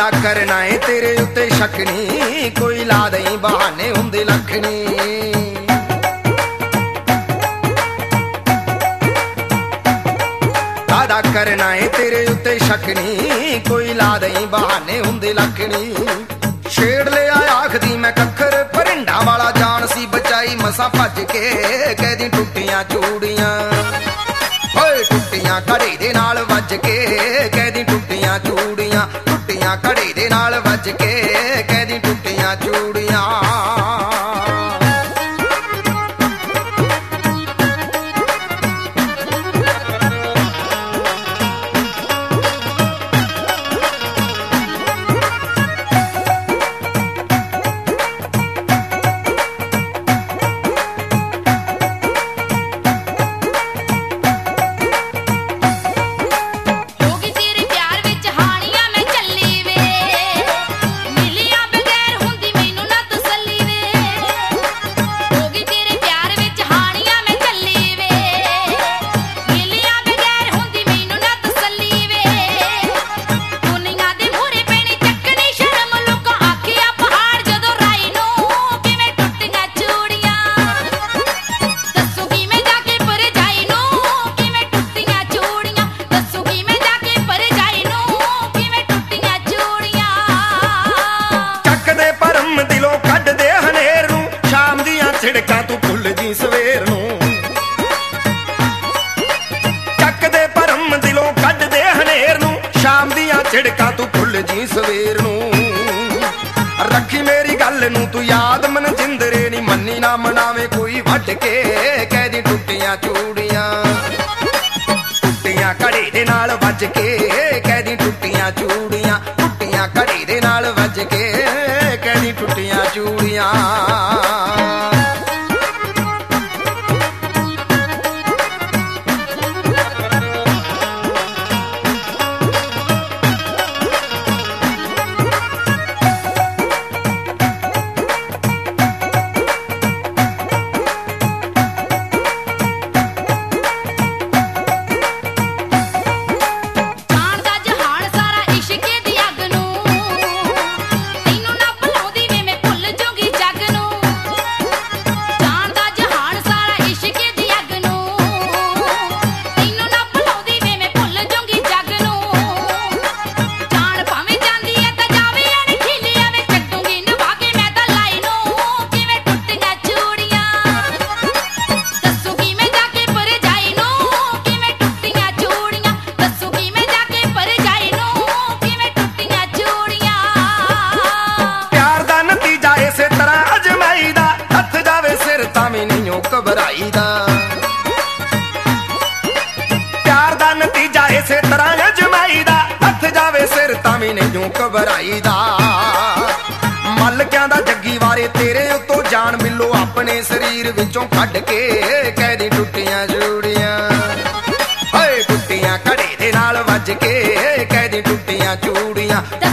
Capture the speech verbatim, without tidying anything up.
ਕਾਦਾ ਕਰਨਾ ਏ ਤੇਰੇ ਉੱਤੇ ਸ਼ੱਕ ਨੀ, ਕੋਈ ਲਾ ਦਈ ਬਹਾਨੇ ਹੁੰਦੇ ਲੱਖ ਨੀ। ਕਾਦਾ ਕਰਨਾ ਏ ਤੇਰੇ ਉੱਤੇ ਸ਼ੱਕ ਨੀ, ਕੋਈ ਲਾ ਦਈ ਬਹਾਨੇ ਹੁੰਦੇ ਲੱਖ ਨੀ। ਛੇੜ ਲਿਆ ਆਖਦੀ ਮੈਂ ਕੱਖਰ ਪਰਿੰਡਾ ਵਾਲਾ, ਜਾਨ ਸੀ ਬਚਾਈ ਮਸਾਂ ਭੱਜ ਕੇ, ਕਹਿਦੀ ਟੁੱਟੀਆਂ ਚੂੜੀਆਂ ਓਏ ਟੁੱਟੀਆਂ ਘੜੇ ਦੇ ਨਾਲ ਵੱਜ ਕੇ, ਕਹਿਦੀ ਟੁੱਟੀਆਂ ਚੂੜੀਆਂ, ਟੁੱਟੀਆਂ ਘੜੇ ਦੇ ਨਾਲ ਵੱਜ ਕੇ, ਕਹਿਦੀ ਟੁੱਟੀਆਂ ਚੂੜੀਆਂ। ਛਿੜਕਾਂ ਤੂੰ ਭੁੱਲ ਜੀ ਸਵੇਰ ਨੂੰ, ਚੱਕਦੇ ਭਰਮ ਦਿਲੋਂ ਕੱਢਦੇ ਹਨੇਰ ਨੂੰ, ਸ਼ਾਮ ਦੀਆਂ ਛਿੜਕਾਂ ਤੂੰ ਭੁੱਲ ਜੀ ਸਵੇਰ ਨੂੰ। ਰੱਖੀ ਮੇਰੀ ਗੱਲ ਨੂੰ ਤੂੰ ਯਾਦ ਮਨ ਜਿੰਦਰੇ ਨੀ, ਮੰਨੀ ਨਾ ਮਨਾਵੇ ਕੋਈ ਵੱਢ ਕੇ, ਕਹਿਦੀ ਟੁੱਟੀਆਂ ਚੂੜੀਆਂ, ਟੁੱਟੀਆਂ ਘੜੇ ਦੇ ਨਾਲ ਵੱਜ ਕੇ, ਕਹਿਦੀ ਟੁੱਟੀਆਂ ਚੂੜੀਆਂ, ਟੁੱਟੀਆਂ ਘੜੇ ਦੇ ਨਾਲ ਵੱਜ ਕੇ, ਕਹਿਦੀ ਟੁੱਟੀਆਂ ਚੂੜੀਆਂ। ਘਬਰਾਈਦਾ ਪਿਆਰ ਦਾ ਨਤੀਜਾ ਇਸੇ ਤਰ੍ਹਾਂ ਅਜਮਾਈਦਾ, ਹੱਥ ਜਾਵੇ ਸਿਰ ਤਾਂ ਵੀ ਨਹੀਂ ਘਬਰਾਈਦਾ। ਮਲਕਿਆਂ ਦਾ ਜੱਗੀ ਵਾਰੇ ਤੇਰੇ ਉੱਤੋਂ ਜਾਨ ਮਿਲੋ, ਆਪਣੇ ਸਰੀਰ ਵਿੱਚੋਂ ਕੱਢ ਕੇ, ਕਹਿਦੀ ਟੁੱਟੀਆਂ ਚੂੜੀਆਂ ਓਏ ਟੁੱਟੀਆਂ ਘੜੇ ਦੇ ਨਾਲ ਵੱਜ ਕੇ, ਕਹਿਦੀ ਟੁੱਟੀਆਂ ਚੂੜੀਆਂ।